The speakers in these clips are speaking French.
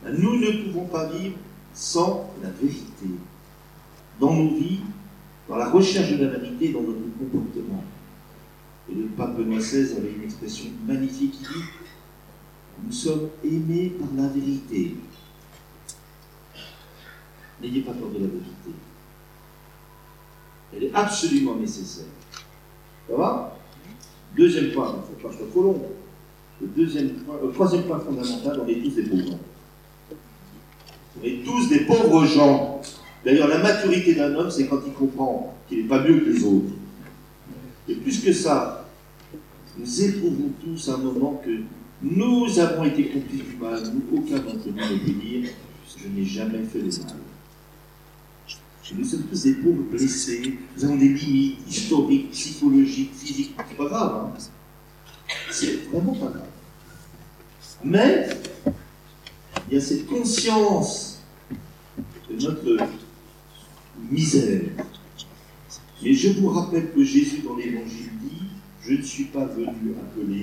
Nous ne pouvons pas vivre sans la vérité. Dans nos vies, dans la recherche de la vérité, dans notre comportement. Et le pape Benoît XVI avait une expression magnifique qui dit « Nous sommes aimés par la vérité ». N'ayez pas peur de la vérité. Elle est absolument nécessaire. Ça va? Deuxième point, il ne faut pas que je sois trop long. Le troisième point fondamental, on est tous des pauvres gens. On est tous des pauvres gens. D'ailleurs, la maturité d'un homme, c'est quand il comprend qu'il n'est pas mieux que les autres. Et plus que ça, nous éprouvons tous un moment que nous avons été complices du mal. Aucun d'entre nous ne peut dire « je n'ai jamais fait le mal ». Nous sommes tous des pauvres blessés, nous avons des limites historiques, psychologiques, physiques. C'est pas grave, hein. C'est vraiment pas grave. Mais, il y a cette conscience de notre misère. Mais je vous rappelle que Jésus, dans l'Évangile, dit « Je ne suis pas venu appeler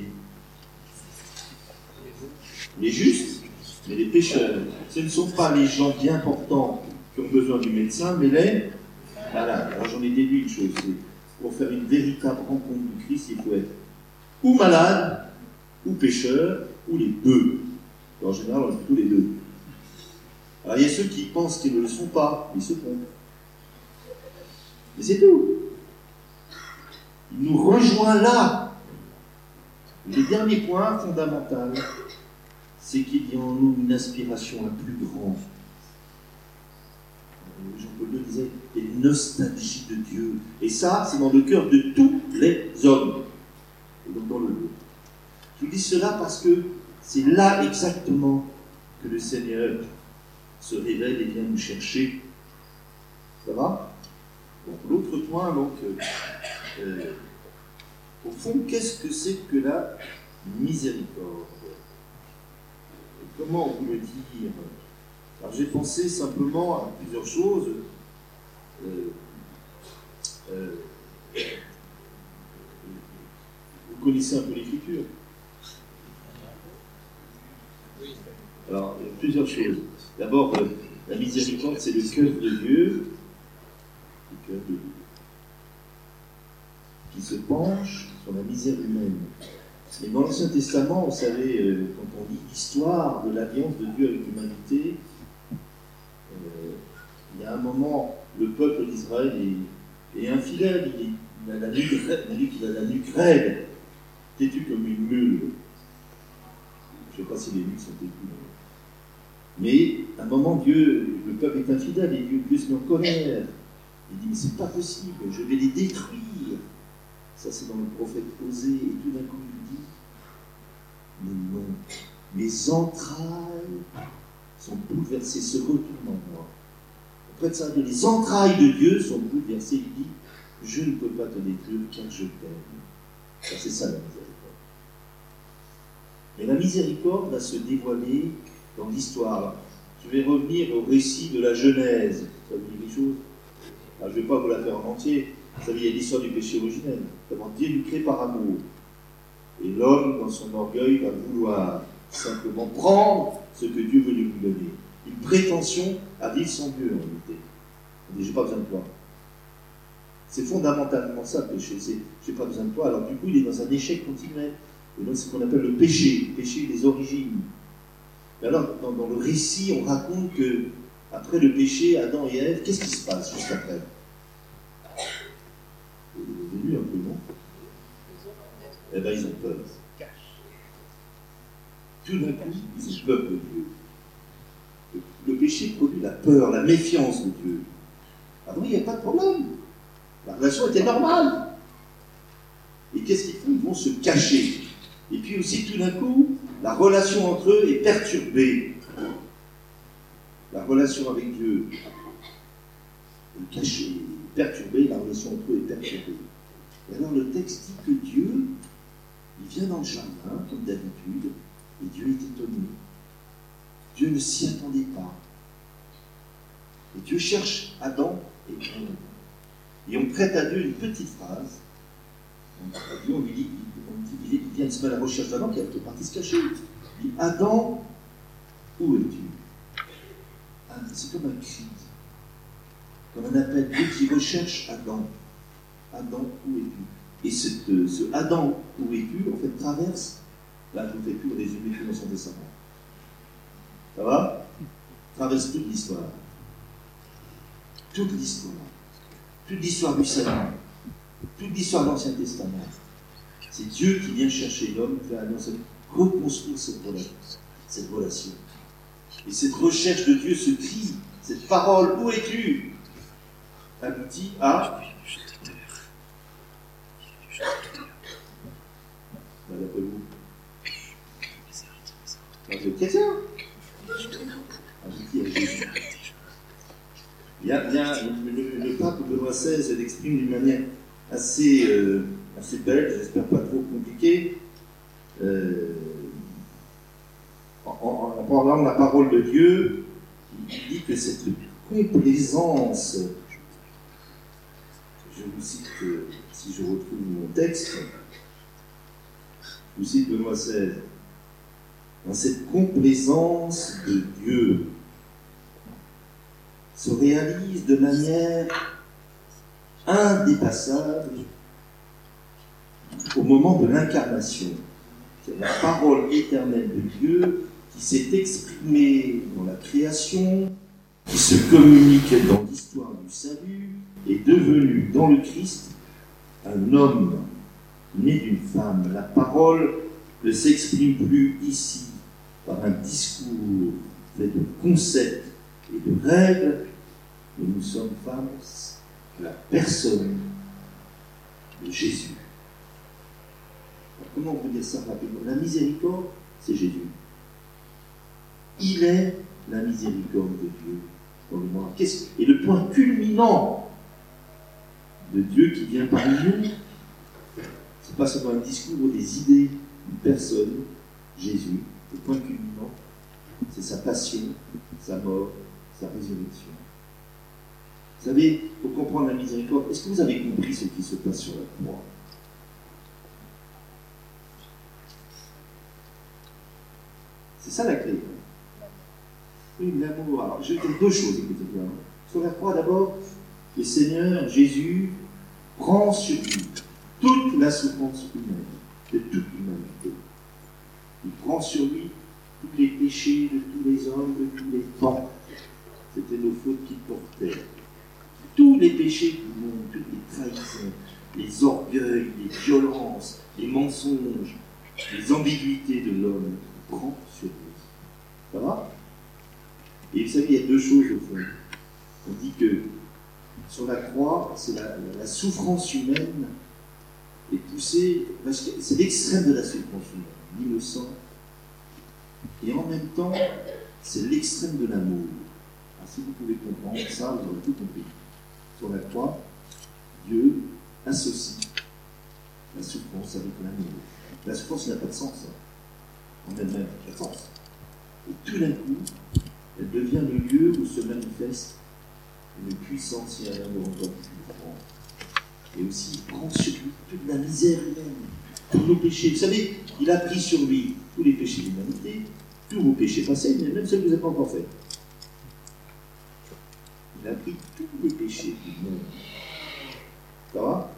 les justes, mais les pécheurs. » Ce ne sont pas les gens bien portants qui ont besoin du médecin, mais les malades. Alors j'en ai déduit une chose, c'est pour faire une véritable rencontre du Christ, il faut être ou malade, ou pécheur, ou les deux. En général, on est plutôt les deux. Alors il y a ceux qui pensent qu'ils ne le sont pas, ils se trompent. Mais c'est tout. Il nous rejoint là. Le dernier point fondamental, c'est qu'il y a en nous une aspiration à plus grand. Jean-Paul II disait, il y a une nostalgie de Dieu. Et ça, c'est dans le cœur de tous les hommes. Et donc dans le nôtre. Je vous dis cela parce que c'est là exactement que le Seigneur se révèle et vient nous chercher. Ça va? Donc, l'autre point, donc, au fond, qu'est-ce que c'est que la miséricorde? Et comment vous le dire? Alors j'ai pensé simplement à plusieurs choses. Vous connaissez un peu l'Écriture? Alors, il y a plusieurs choses. D'abord, la miséricorde, c'est le cœur de Dieu, qui se penche sur la misère humaine. Et dans l'Ancien Testament, vous savez, quand on lit l'histoire de l'alliance de Dieu avec l'humanité, il y a un moment, le peuple d'Israël est infidèle, il a la nuque raide, têtu comme une mule. Je ne sais pas si les mules sont têtues. Mais à un moment, le peuple est infidèle et Dieu se met en colère. Il dit, mais c'est pas possible, je vais les détruire. Ça, c'est dans le prophète Osée, et tout d'un coup, il dit, mais non, mes entrailles sont bouleversées, se retournent en moi. Après ça, les entrailles de Dieu sont bouleversées. Il dit, je ne peux pas te détruire car je t'aime. Ça, c'est ça la miséricorde. Mais la miséricorde va se dévoiler dans l'histoire. Je vais revenir au récit de la Genèse. Ça vous dit quelque chose? Alors, je ne vais pas vous la faire en entier. Vous savez, il y a l'histoire du péché originel. D'abord, Dieu nous crée par amour. Et l'homme, dans son orgueil, va vouloir simplement prendre ce que Dieu veut lui donner. Une prétention à vivre sans Dieu, en réalité. On dit, j'ai pas besoin de toi. C'est fondamentalement ça, le péché. C'est, j'ai pas besoin de toi. Alors, du coup, il est dans un échec continuel. Et donc, c'est ce qu'on appelle le péché des origines. Mais alors, dans le récit, on raconte que, après le péché, Adam et Ève, qu'est-ce qui se passe juste après? Vous avez lu un peu, non? Eh bien, ils ont peur. Tout d'un coup, ils ont peur de Dieu. Le péché produit la peur, la méfiance de Dieu. Avant, il n'y a pas de problème. La relation était normale. Et qu'est-ce qu'ils font? Ils vont se cacher. Et puis aussi, tout d'un coup, la relation entre eux est perturbée. La relation avec Dieu est cachée, perturbée, la relation entre eux est perturbée. Et alors le texte dit que Dieu, il vient dans le jardin, comme d'habitude, et Dieu est étonné. Dieu ne s'y attendait pas. Et Dieu cherche Adam et Ève. Et on prête à Dieu une petite phrase. On lui dit, il vient de se mettre à la recherche d'Adam qui est parti se cacher. Il dit, Adam, où es-tu? c'est comme un cri, comme un appel. Dieu qui recherche Adam. Adam, où es-tu? Et ce Adam, où es-tu, en fait, traverse, là je vous fais tout résumer tout dans son testament. Ça va? Traverse toute l'histoire. Toute l'histoire. Toute l'histoire du salut. Toute l'histoire de l'Ancien Testament. C'est Dieu qui vient chercher l'homme, reconstruire cette relation. Et cette recherche de Dieu, ce cri, cette parole, où es-tu? Aboutit à. D'après vous, vous êtes chrétien? Aboutit à Jésus. Le pape Benoît XVI l'exprime d'une manière assez belle, j'espère pas trop compliquée, en parlant de la parole de Dieu. Il dit que cette complaisance, je vous cite, si je retrouve mon texte, je vous cite Benoît XVI, dans cette complaisance de Dieu se réalise de manière indépassable au moment de l'incarnation. C'est la parole éternelle de Dieu qui s'est exprimée dans la création, qui se communique dans l'histoire du salut, est devenu dans le Christ un homme né d'une femme. La parole ne s'exprime plus ici par un discours fait de concepts et de règles, mais nous sommes face à la personne de Jésus. Alors, comment on peut dire ça rapidement? La miséricorde, c'est Jésus. Il est la miséricorde de Dieu dans le monde. Et le point culminant de Dieu qui vient parmi nous, c'est pas seulement un discours ou des idées, une personne, Jésus. Le point culminant, c'est sa passion, sa mort, sa résurrection. Vous savez, pour comprendre la miséricorde, est-ce que vous avez compris ce qui se passe sur la croix? C'est ça la clé. Oui, l'amour. Alors, je vais dire deux choses, écoutez bien. Sur la croix, d'abord, le Seigneur Jésus prend sur lui toute la souffrance humaine, de toute l'humanité. Il prend sur lui tous les péchés de tous les hommes, de tous les temps. C'était nos fautes qu'il portait. Tous les péchés du monde, toutes les trahisons, les orgueils, les violences, les mensonges, les ambiguïtés de l'homme, il prend sur lui. Ça va? Et vous savez, il y a deux choses au fond. On dit que sur la croix, c'est la souffrance humaine est poussée, parce que c'est l'extrême de la souffrance humaine, l'innocent. Et en même temps, c'est l'extrême de l'amour. Alors, si vous pouvez comprendre ça, vous aurez tout compris. Sur la croix, Dieu associe la souffrance avec l'amour. La souffrance n'a pas de sens. En elle-même, n'a pas de sens. Et tout d'un coup, elle devient le lieu où se manifeste une puissance et un amour encore plus grand. Et aussi, il prend sur lui toute la misère humaine, tous nos péchés. Vous savez, il a pris sur lui tous les péchés de l'humanité, tous vos péchés passés, mais même ceux que vous n'avez pas encore faits. Il a pris tous les péchés du monde. Ça va?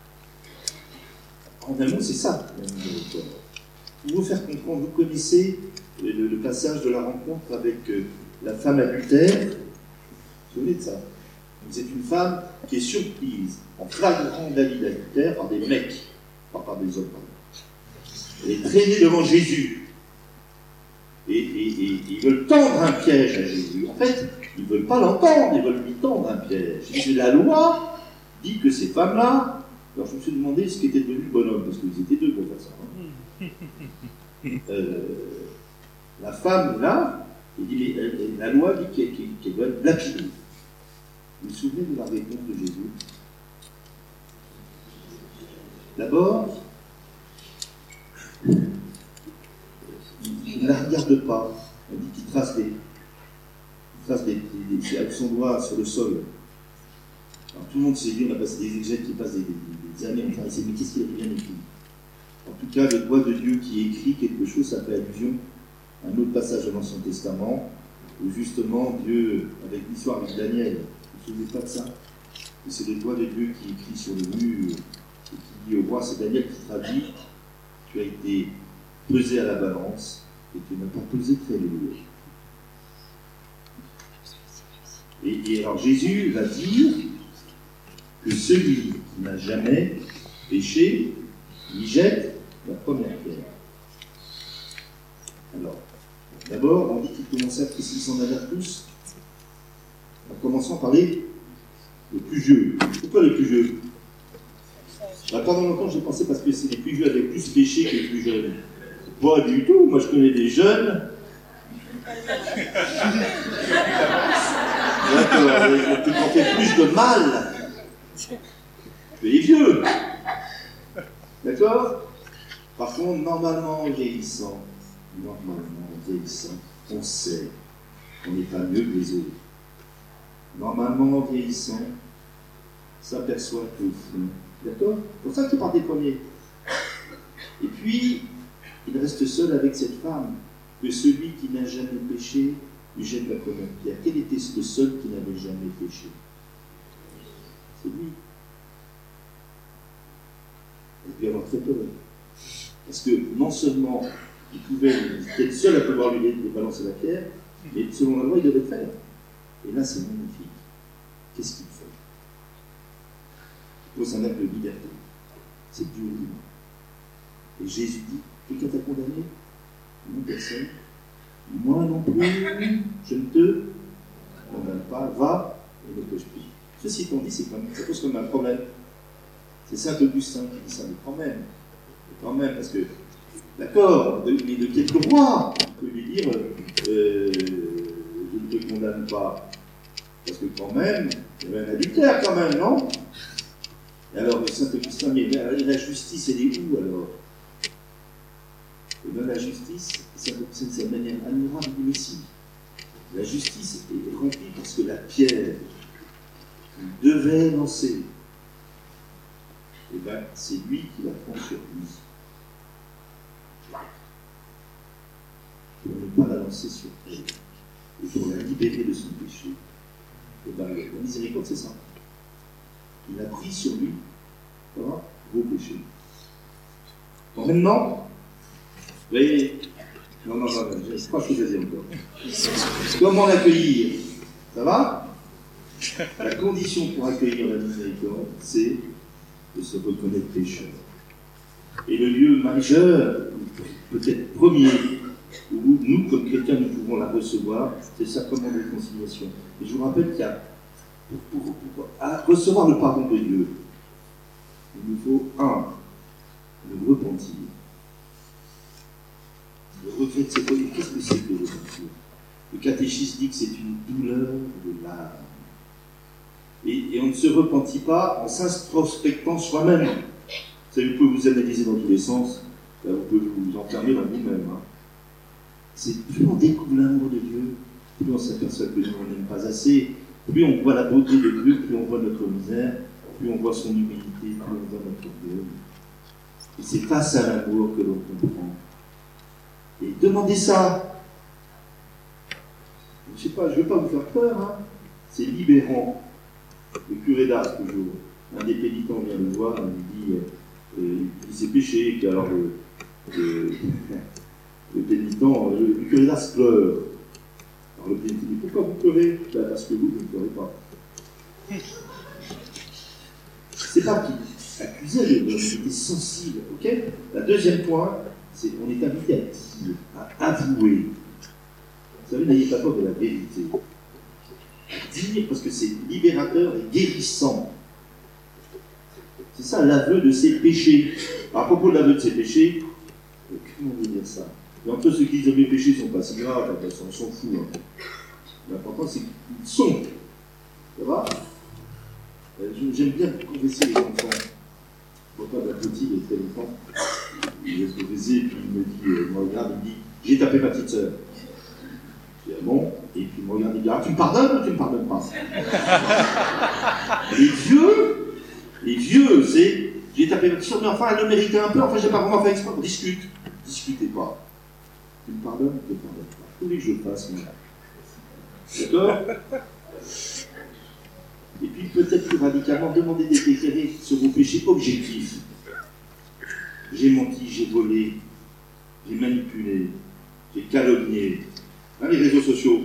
En un mot, c'est ça, la miséricorde. Pour vous faire comprendre, vous connaissez le passage de la rencontre avec la femme adultère. Vous vous souvenez de ça? C'est une femme qui est surprise en flagrant délit d'adultère par des mecs, pas par des hommes. Elle est traînée devant Jésus. Et ils veulent tendre un piège à Jésus. En fait, ils ne veulent pas l'entendre, ils veulent lui tendre un piège. Et la loi dit que ces femmes-là, alors je me suis demandé ce qu'était devenu le bonhomme, parce qu'ils étaient deux pour faire ça. La femme, là, la loi dit qu'elle doit être lapidée. Vous vous souvenez de la réponse de Jésus? D'abord, il ne la regarde pas. Elle dit qu'il trace avec son doigt sur le sol. Alors, tout le monde s'est dit, on a passé des exégètes qui passent des années, enfin, mais qu'est-ce qu'il a bien écrit? En tout cas, le doigt de Dieu qui écrit quelque chose, ça fait allusion à un autre passage de l'Ancien Testament, où justement Dieu, avec l'histoire avec Daniel, vous ne vous souvenez pas de ça? C'est le doigt de Dieu qui écrit sur le mur, et qui dit au roi, c'est Daniel qui traduit, tu as été pesé à la balance, et tu n'as pas pesé très lourd. Et alors Jésus va dire que celui qui n'a jamais péché, il jette la première pierre. Alors, d'abord, on dit qu'il commençait à préciser son averse tous, en commençant par les plus vieux. Pourquoi les plus vieux? Pendant longtemps, j'ai pensé parce que c'est les plus vieux avaient plus péché que les plus jeunes. Pas du tout, moi je connais des jeunes. Qui ont fait plus de mal que les vieux. D'accord? Par contre, normalement en vieillissant, on sait qu'on n'est pas mieux que les autres. Normalement en vieillissant, s'aperçoit qu'au fond. D'accord? C'est pour ça qu'il part des premiers. Et puis, il reste seul avec cette femme, que celui qui n'a jamais péché lui jette la première pierre. Quel était le seul qui n'avait jamais péché? C'est lui. Il devait avoir très peur. Parce que non seulement il pouvait être seul à pouvoir lui balancer la pierre, mais selon la loi, il devait le faire. Et là, c'est magnifique. Qu'est-ce qu'il fait? Il pose un acte de liberté. C'est Dieu libre. Et Jésus dit, quelqu'un t'a condamné? Non, personne. Moi non plus, je ne te condamne pas. Va et ne pêche plus. Ceci étant dit, ça pose comme un problème. C'est Saint Augustin qui dit ça, mais quand même, parce que, d'accord, mais de quelques rois, on peut lui dire, je ne te condamne pas. Parce que quand même, il y avait un adultère quand même, non? Et alors, Saint Augustin, mais la justice, elle est où alors? Et bien la justice, c'est de manière admirable, mais si. La justice est remplie parce que la pierre qu'il devait lancer, et bien c'est lui qui la prend sur lui. Pour ne pas la lancer sur elle, et pour la libérer de son péché. Et bien la miséricorde, c'est ça. Il a pris sur lui, voilà, vos péchés. Bon, maintenant, vous voyez, non, j'ai trois choses à dire encore. Comment l'accueillir? Ça va? La condition pour accueillir la miséricorde, c'est de se reconnaître pécheur. Et le lieu majeur, peut-être premier, où nous, comme chrétiens, nous pouvons la recevoir, c'est le sacrement de réconciliation. Et je vous rappelle qu'il y a, pour recevoir le pardon de Dieu, il nous faut, le repentir. Le regret de ses colères, qu'est-ce que c'est que le repentir? Le catéchisme dit que c'est une douleur de l'âme. Et on ne se repentit pas en s'introspectant soi-même. Ça, vous pouvez vous analyser dans tous les sens, vous pouvez vous enfermer dans vous-même. C'est plus on découvre l'amour de Dieu, plus on s'aperçoit que nous on n'aime pas assez, plus on voit la beauté de Dieu, plus on voit notre misère, plus on voit son humilité, plus on voit notre orgueil. Et c'est face à l'amour que l'on comprend. Et demandez ça. Je ne sais pas, je ne veux pas vous faire peur, c'est libérant. Le curé d'Ars, toujours, un des pénitents vient le voir, il lui dit ses péchés, et alors le pénitent, le curé d'Ars pleure. Alors le pénitent dit, pourquoi vous pleurez? Parce que vous ne pleurez pas. C'est pas qu'il accusait le bonhomme, il était sensible, ok? La deuxième point, c'est qu'on est invité à dire, à avouer. Vous savez, n'ayez pas peur de la vérité. Dire, parce que c'est libérateur et guérissant. C'est ça l'aveu de ses péchés. À propos de l'aveu de ses péchés, comment on veut dire ça? Et entre ceux qui disent que mes péchés ne sont pas si graves, on s'en fout. L'important c'est qu'ils sont. Ça va? J'aime bien confesser les enfants. Mon papa d'un petit de très longtemps, il laisse confesser, et puis il me dit, il me regarde, il me dit, j'ai tapé ma petite sœur. Je dis, ah bon? Et puis il me regarde, il me dit, ah, tu me pardonnes ou tu ne me pardonnes pas? Les vieux, c'est, j'ai tapé ma petite sœur, mais enfin, elle le méritait un peu, enfin, j'ai pas vraiment fait exprès, on discute. Discutez pas. Tu me pardonnes ou tu ne me pardonnes pas? Tous les que je fasse, moi. d'accord? Et puis peut-être plus radicalement, demandez d'être éclairé sur vos péchés objectifs. J'ai menti, j'ai volé, j'ai manipulé, j'ai calomnié. Hein, les réseaux sociaux.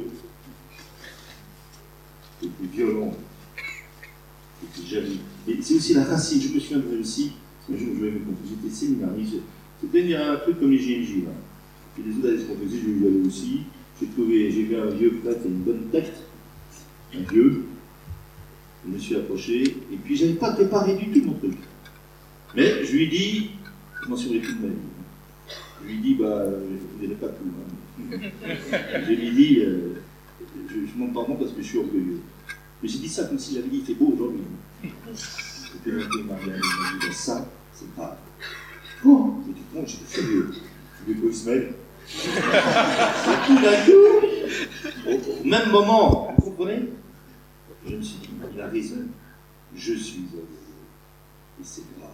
C'est plus violent, c'est plus jaloux. Et c'est aussi la racine. Je me souviendrai aussi, un jour je vais me confondre, j'étais séminariste. C'était un truc comme les GNJ. Là. Puis les autres allaient se confesser, je lui allais aussi. J'ai vu un vieux prêtre et une bonne tête, un vieux. Je me suis approché, et puis j'avais pas préparé du tout mon truc. Mais je lui ai dit, je m'en souviens plus de ma vie. Je lui ai dit, je n'avais pas tout. Hein. Je lui ai dit, je m'en pardon parce que je suis orgueilleux. Mais j'ai dit ça comme si j'avais dit, il fait beau aujourd'hui. Et puis Maria m'a dit, ça, c'est pas. Oh, j'ai dit, bon, j'étais sérieux. Je lui ai dit, Ismaël. Et tout d'un coup, au même moment, vous comprenez? Je me suis dit, il a raison, je suis orgueilleux. Et c'est grave.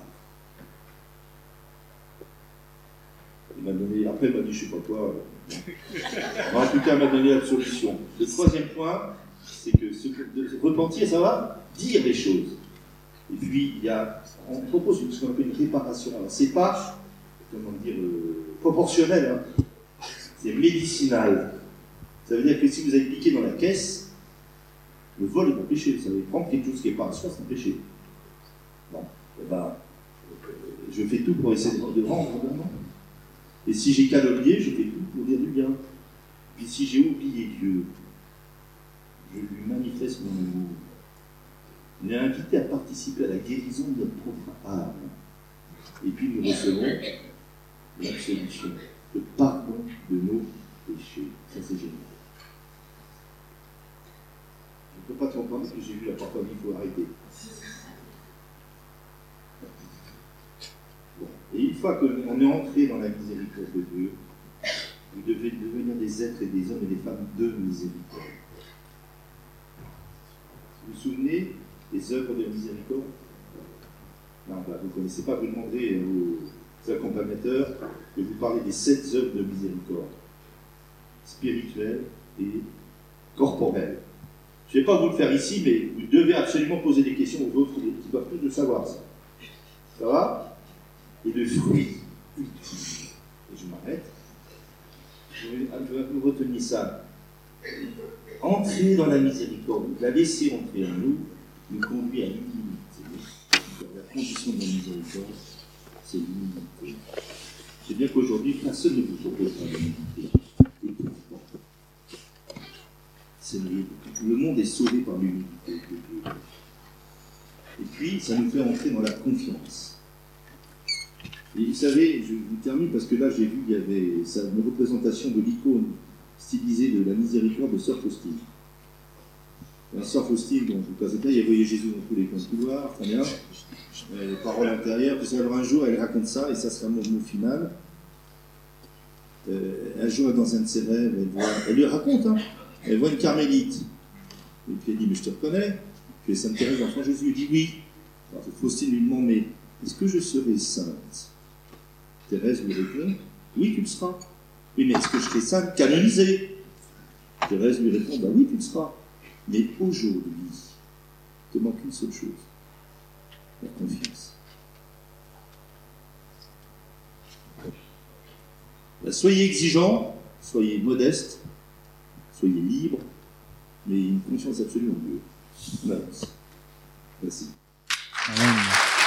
Il m'a donné, après il m'a dit, je ne sais pas quoi. En tout cas, il m'a donné la solution. Le troisième point, c'est que repentir, ça va dire les choses. Et puis, on propose ce qu'on appelle une réparation. Alors, c'est pas, comment dire, proportionnel, hein. C'est médicinal. Ça veut dire que si vous avez piqué dans la caisse, le vol est un péché. Vous savez, prendre quelque chose qui n'est pas à soi, c'est un péché. Bon, je fais tout pour essayer de rendre vraiment. Et si j'ai calomnié, je fais tout pour dire du bien. Puis si j'ai oublié Dieu, je lui manifeste mon amour. Il est invité à participer à la guérison de notre propre âme. Et puis nous recevons l'absolution, le pardon de nos péchés. Ça c'est génial. Je ne peux pas te comprendre parce que j'ai vu la parole, il faut arrêter. Bon. Et une fois qu'on est entré dans la miséricorde de Dieu, vous devez devenir des êtres et des hommes et des femmes de miséricorde. Vous vous souvenez des œuvres de miséricorde? Non, vous ne connaissez pas, vous demandez aux accompagnateurs de vous parler des 7 œuvres de miséricorde, spirituelles et corporelles. Je ne vais pas vous le faire ici, mais vous devez absolument poser des questions aux autres qui doivent tous le savoir, ça. Ça va? Et de fruits ultimes. Et je m'arrête. Je vais vous retenir ça. Entrer dans la miséricorde, la laisser entrer en nous, nous conduit à l'humilité. La condition de la miséricorde, c'est l'humilité. C'est bien qu'aujourd'hui, personne ne vous propose la l'humilité. Et pourtant, le monde est sauvé par l'humilité de Dieu. Et puis, ça nous fait entrer dans la confiance. Et vous savez, je vous termine parce que là, j'ai vu, il y avait une représentation de l'icône stylisée de la miséricorde de Sœur Faustine. La Sœur Faustine, dont je vous passais bien, il voyait Jésus dans tous les coins de couloir, très bien. Les paroles intérieures, puis alors un jour, elle raconte ça, et ça sera mon mot final. Un jour, dans un de ses rêves, elle lui raconte, hein, elle voit une carmélite. Et puis elle dit, mais je te reconnais. Puis Sainte Thérèse, l'enfant Jésus, lui dit oui. Alors Faustine lui demande, mais est-ce que je serai sainte? Thérèse lui répond, oui, tu le seras. Oui, mais est-ce que je serai sainte canonisée? Thérèse lui répond, bah oui, tu le seras. Mais aujourd'hui, il te manque une seule chose, la confiance. Ben, soyez exigeants, soyez modestes, soyez libres, mais une confiance absolue en Dieu. On avance. Merci. Amen.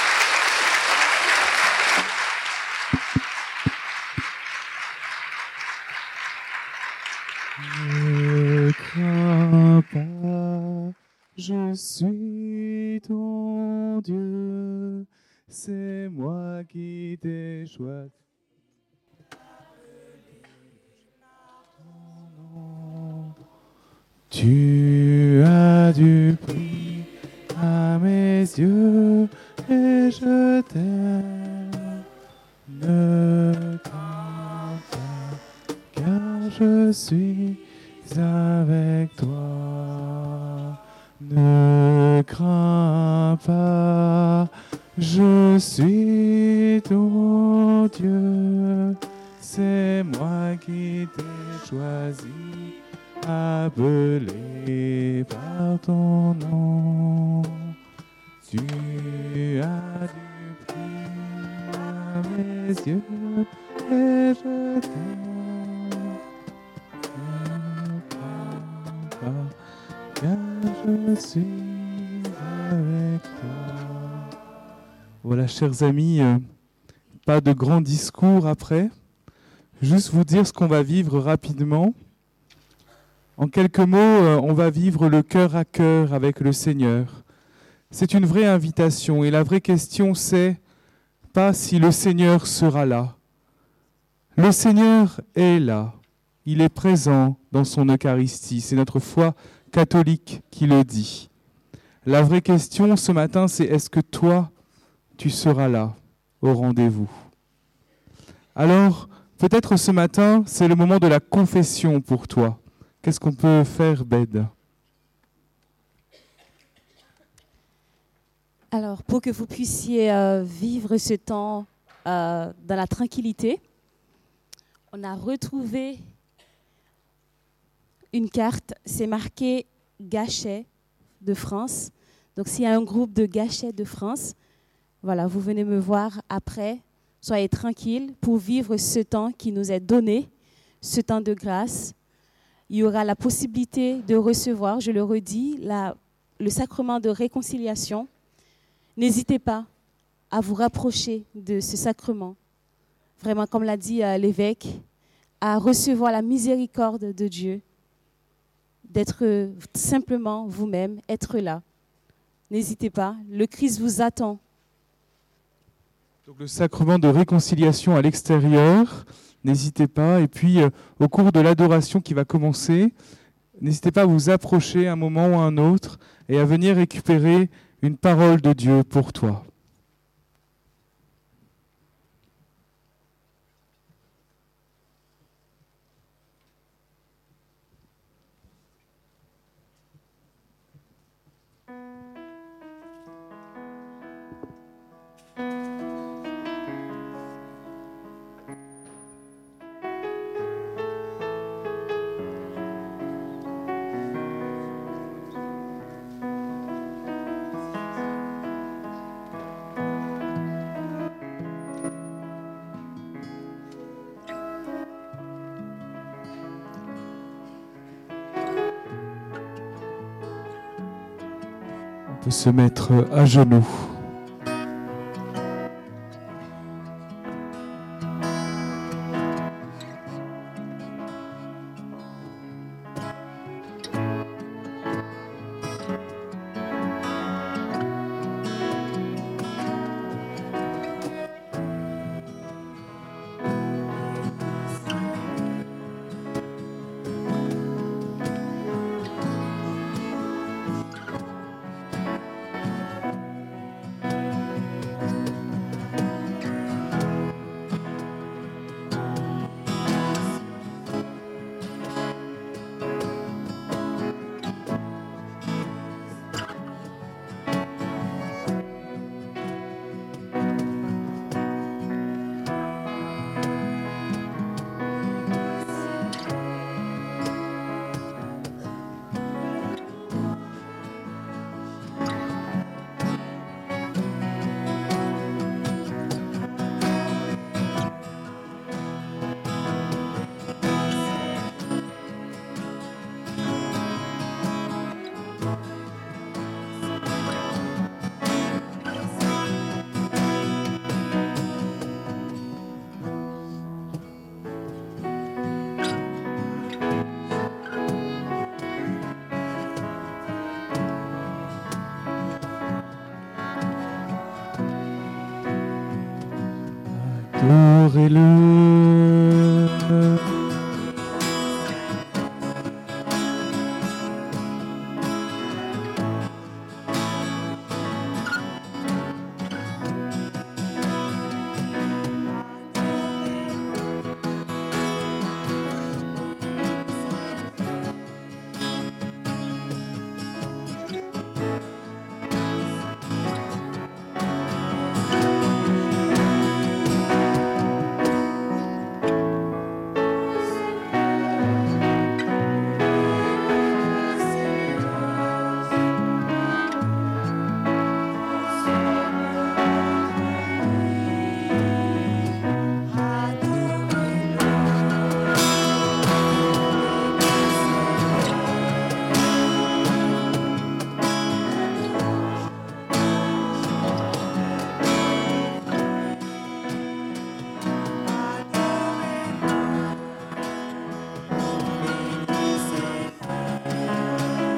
Ne crains pas, je suis ton Dieu, c'est moi qui t'ai choisi. Tu as du prix à mes yeux et je t'aime. Ne crains pas, car je suis avec toi. Ne crains pas, je suis ton Dieu. C'est moi qui t'ai choisi, appelé par ton nom. Tu as du prix à mes yeux et je t'aime. Ne prends pas, car je suis avec toi. Voilà, chers amis, pas de grands discours après. Juste vous dire ce qu'on va vivre rapidement. En quelques mots, on va vivre le cœur à cœur avec le Seigneur. C'est une vraie invitation et la vraie question c'est pas si le Seigneur sera là. Le Seigneur est là. Il est présent dans son Eucharistie. C'est notre foi catholique qui le dit. La vraie question ce matin c'est est-ce que toi, tu seras là au rendez-vous? Alors, peut-être ce matin, c'est le moment de la confession pour toi. Qu'est-ce qu'on peut faire, Bed? Alors, pour que vous puissiez vivre ce temps dans la tranquillité, on a retrouvé une carte, c'est marqué Gachet de France. Donc, s'il y a un groupe de Gachet de France, voilà, vous venez me voir après. Soyez tranquilles pour vivre ce temps qui nous est donné, ce temps de grâce. Il y aura la possibilité de recevoir, je le redis, le sacrement de réconciliation. N'hésitez pas à vous rapprocher de ce sacrement. Vraiment, comme l'a dit l'évêque, à recevoir la miséricorde de Dieu, d'être simplement vous-même, être là. N'hésitez pas, le Christ vous attend. Donc le sacrement de réconciliation à l'extérieur, n'hésitez pas. Et puis, au cours de l'adoration qui va commencer, n'hésitez pas à vous approcher un moment ou un autre et à venir récupérer une parole de Dieu pour toi. On peut se mettre à genoux. Adorez-le.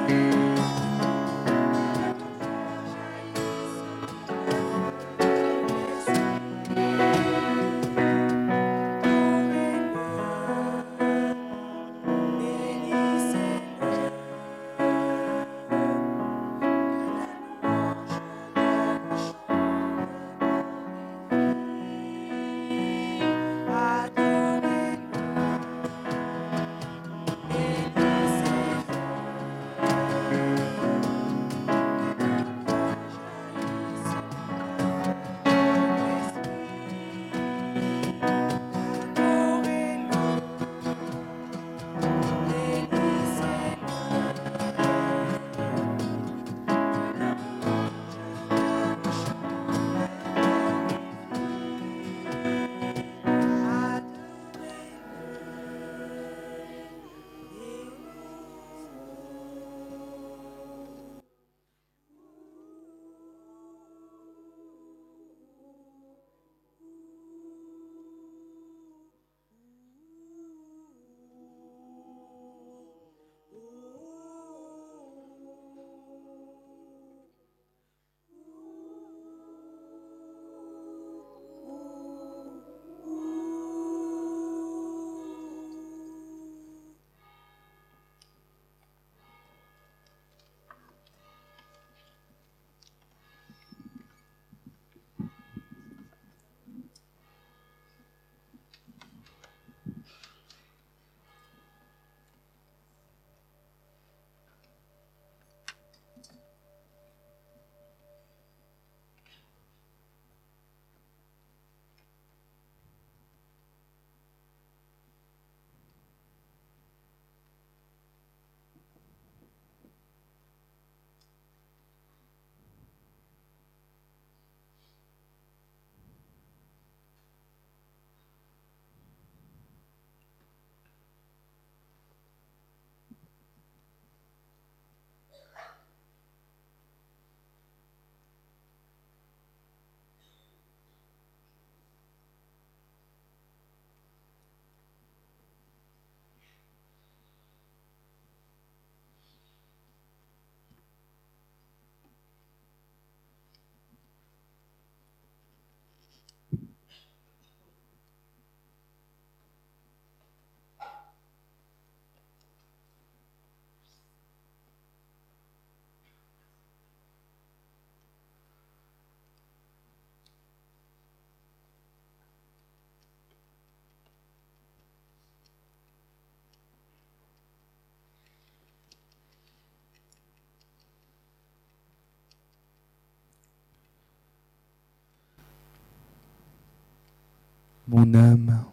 Mon âme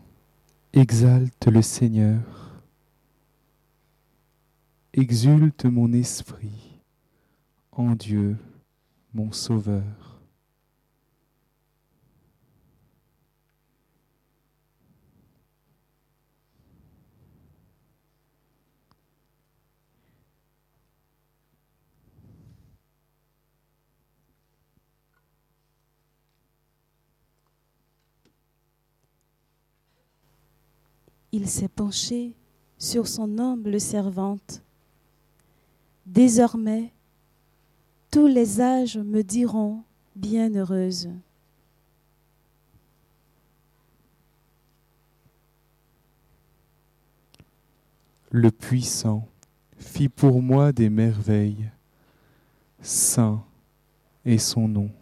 exalte le Seigneur, exulte mon esprit en Dieu, mon Sauveur. Il s'est penché sur son humble servante. Désormais, tous les âges me diront bienheureuse. Le Puissant fit pour moi des merveilles. Saint est son nom.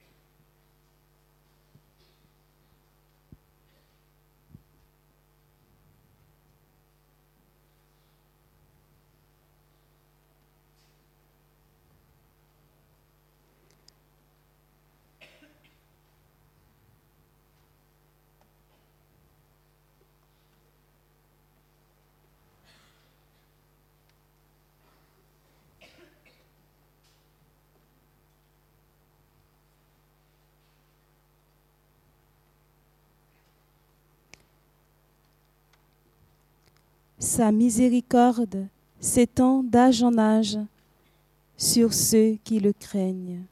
Sa miséricorde s'étend d'âge en âge sur ceux qui le craignent.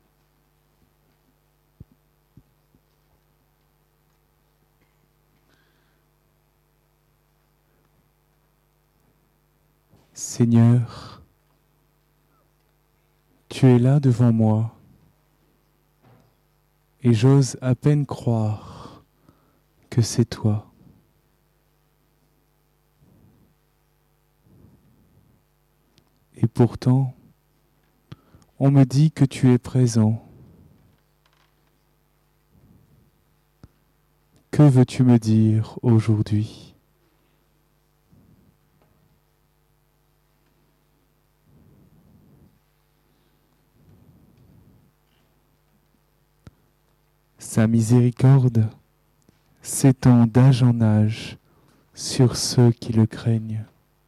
Seigneur, Tu es là devant moi, et j'ose à peine croire que c'est toi. Et pourtant, on me dit que tu es présent. Que veux-tu me dire aujourd'hui ? Sa miséricorde s'étend d'âge en âge sur ceux qui le craignent.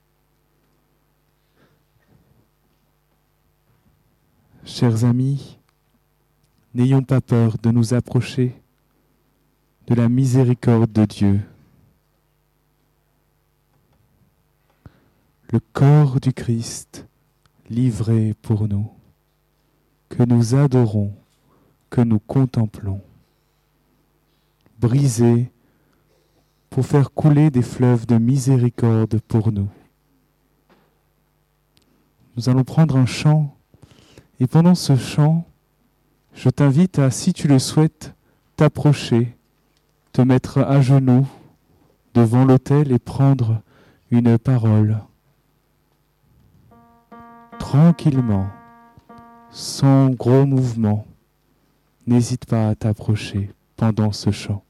Chers amis, n'ayons pas peur de nous approcher de la miséricorde de Dieu. Le corps du Christ livré pour nous, que nous adorons, que nous contemplons, brisé pour faire couler des fleuves de miséricorde pour nous. Nous allons prendre un chant, et pendant ce chant, je t'invite à, si tu le souhaites, t'approcher, te mettre à genoux devant l'autel et prendre une parole. Tranquillement, sans gros mouvement, n'hésite pas à t'approcher pendant ce chant.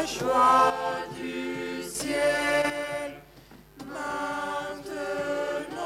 Du ciel, maintenant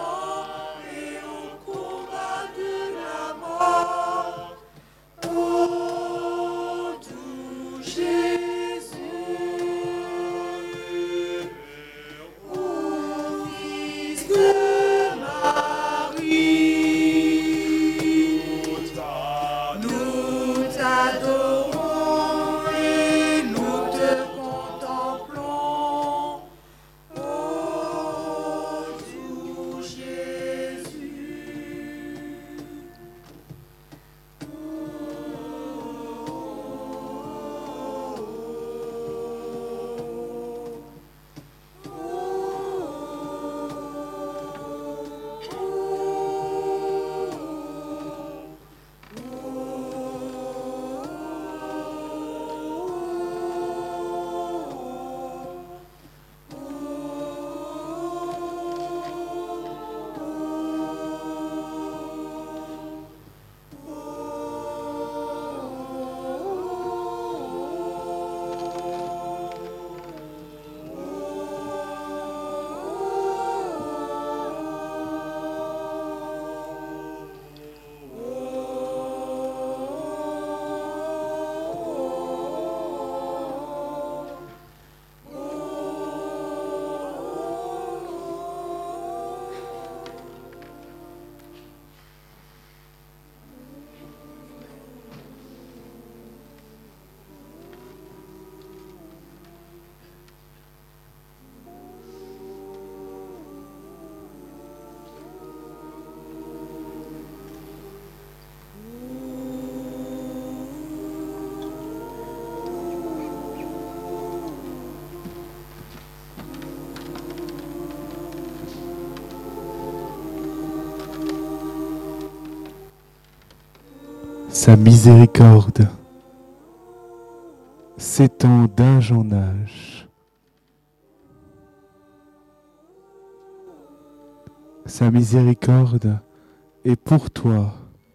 Sa miséricorde s'étend d'âge en âge. Sa miséricorde est pour toi.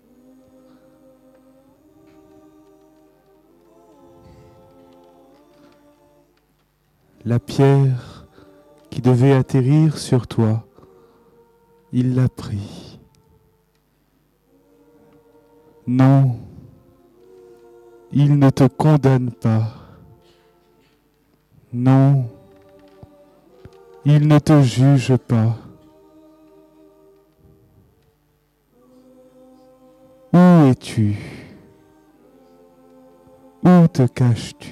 La pierre qui devait atterrir sur toi, il l'a pris. Non, il ne te condamne pas. Non, il ne te juge pas. Où es-tu? Où te caches-tu?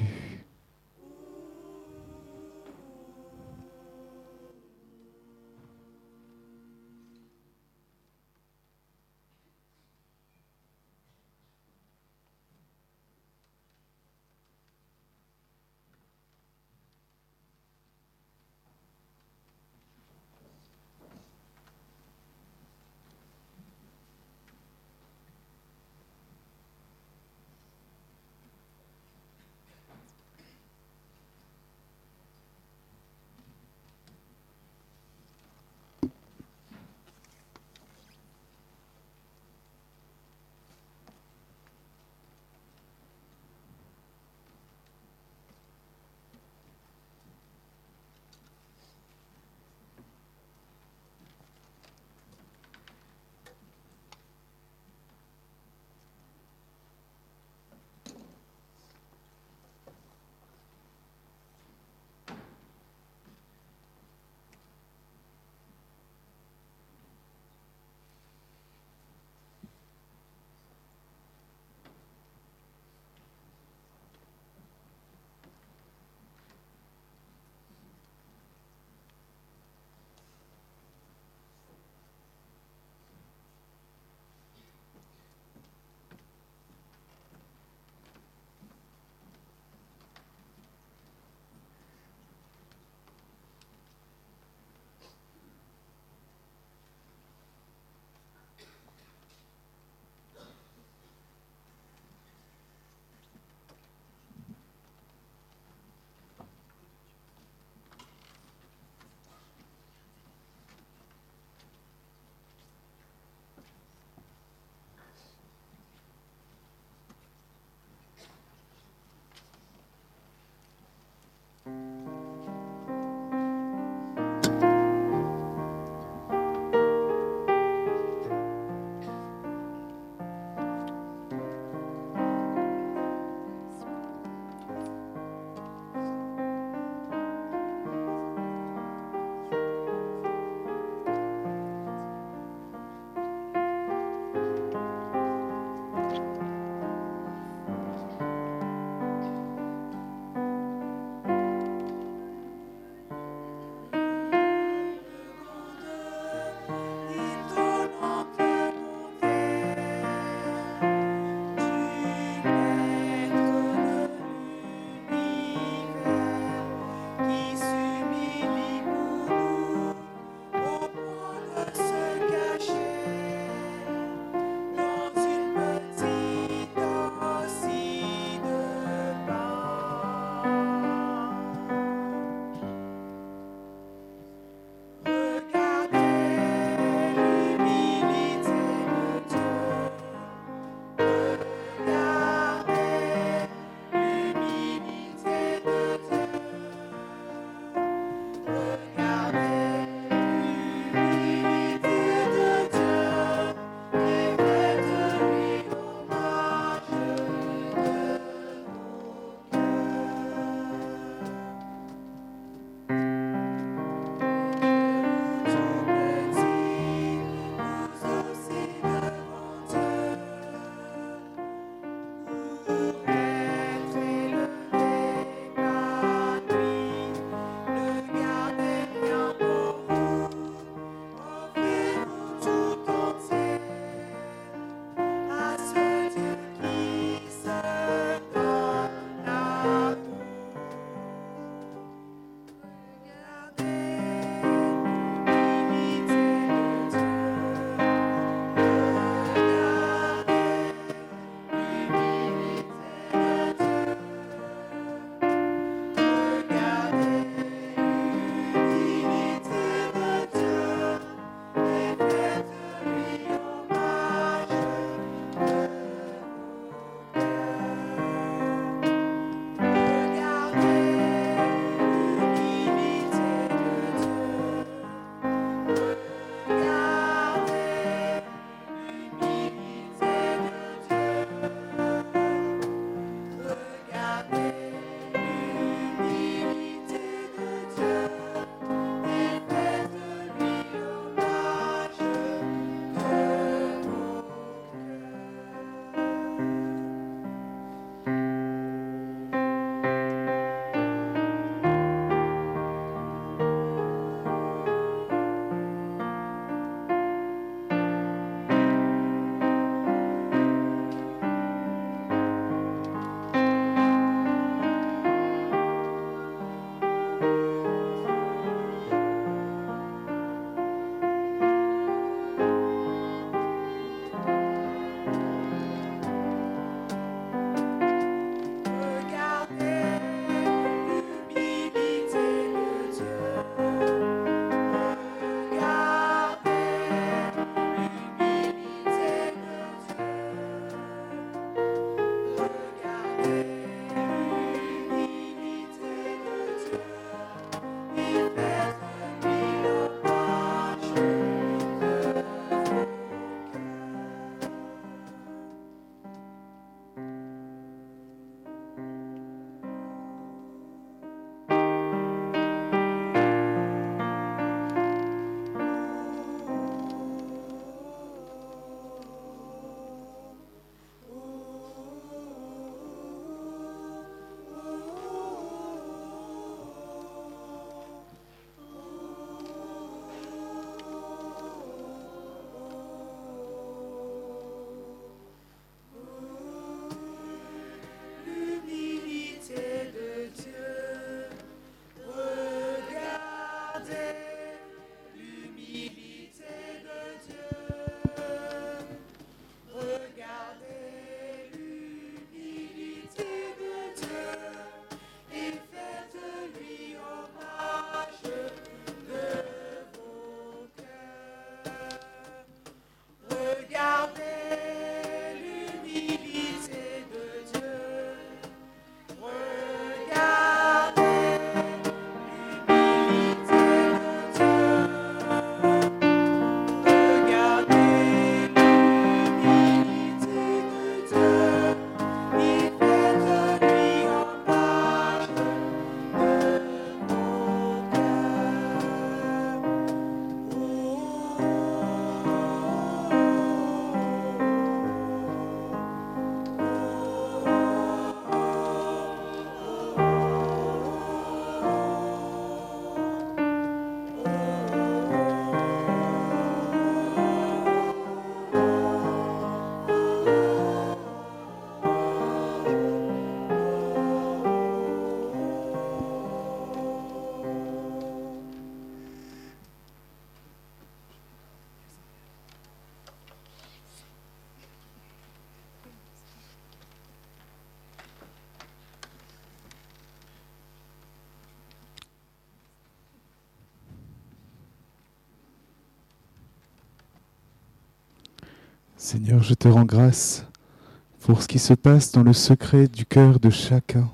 Seigneur, je te rends grâce pour ce qui se passe dans le secret du cœur de chacun.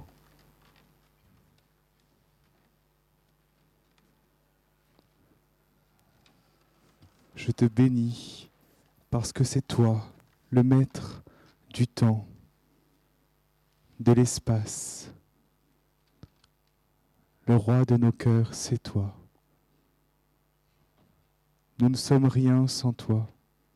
Je te bénis parce que c'est toi, le maître du temps, de l'espace. Le roi de nos cœurs, c'est toi. Nous ne sommes rien sans toi.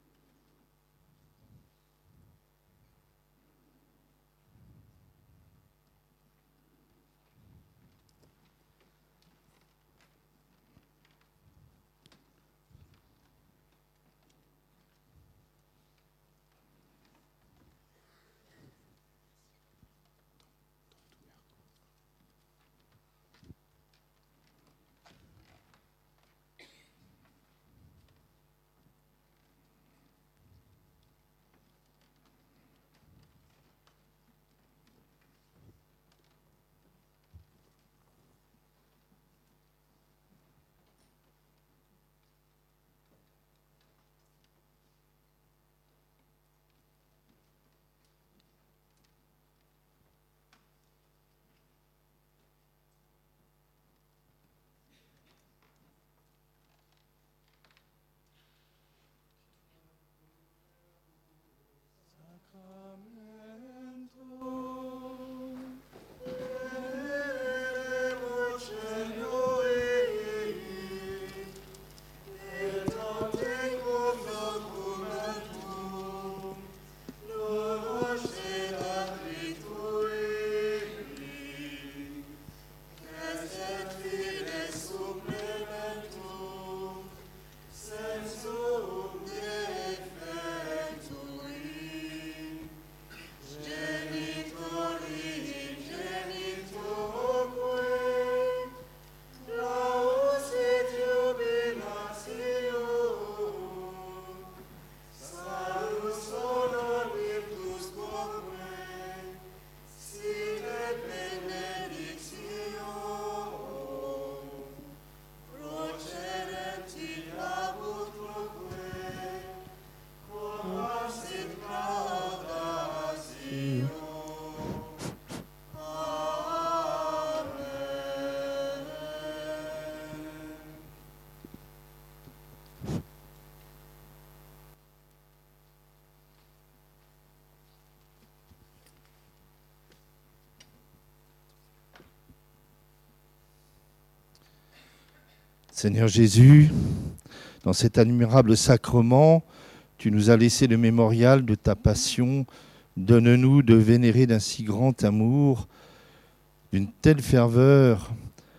Seigneur Jésus, dans cet admirable sacrement, tu nous as laissé le mémorial de ta passion. Donne-nous de vénérer d'un si grand amour, d'une telle ferveur,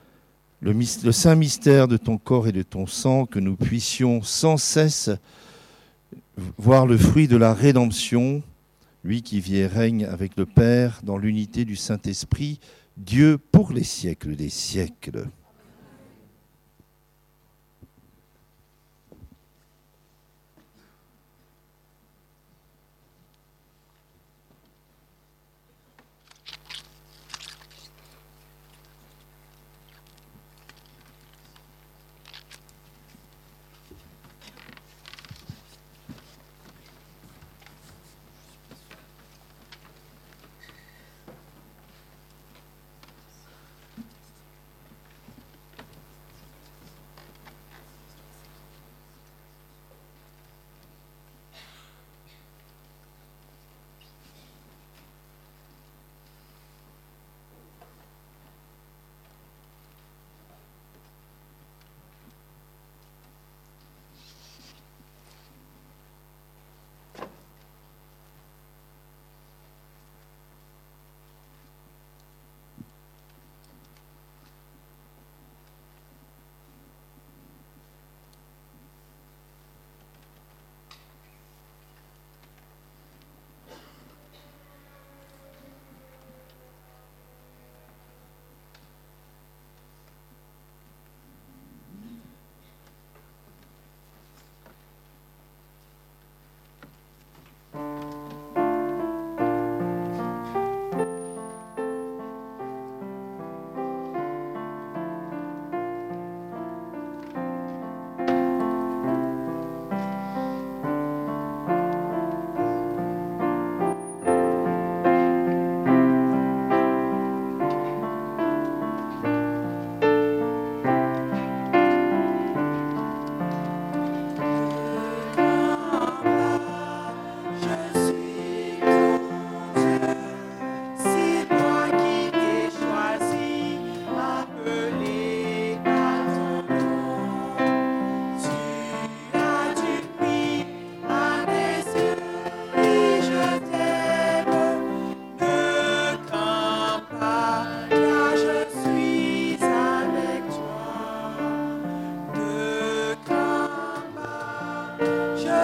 le saint mystère de ton corps et de ton sang, que nous puissions sans cesse voir le fruit de la rédemption, lui qui vit et règne avec le Père dans l'unité du Saint-Esprit, Dieu pour les siècles des siècles.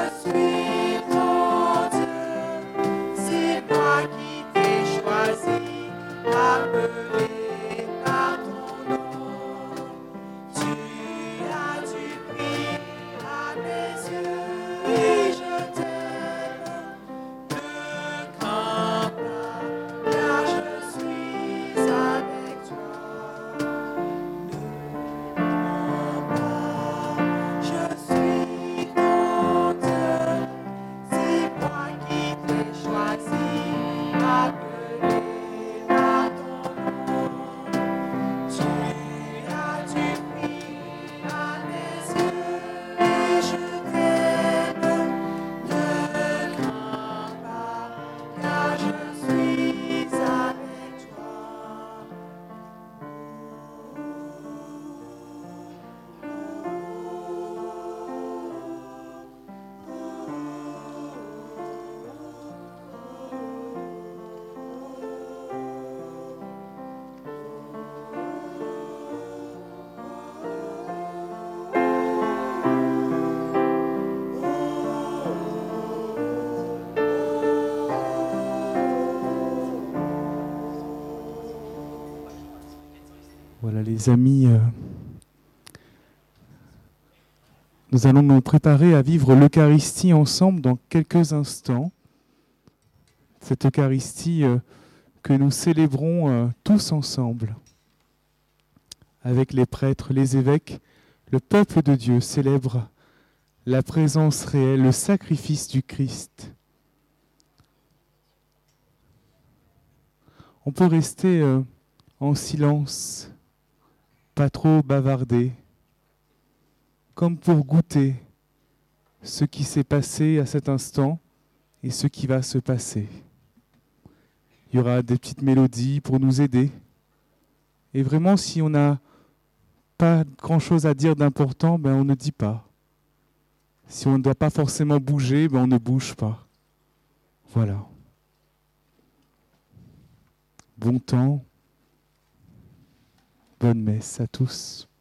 Voilà les amis, nous allons nous préparer à vivre l'Eucharistie ensemble dans quelques instants. Cette Eucharistie que nous célébrons tous ensemble. Avec les prêtres, les évêques, le peuple de Dieu célèbre la présence réelle, le sacrifice du Christ. On peut rester en silence, pas trop bavarder, comme pour goûter ce qui s'est passé à cet instant et ce qui va se passer. Il y aura des petites mélodies pour nous aider. Et vraiment, si on n'a pas grand-chose à dire d'important, ben on ne dit pas. Si on ne doit pas forcément bouger, ben on ne bouge pas. Voilà. Bon temps. Bonne messe à tous.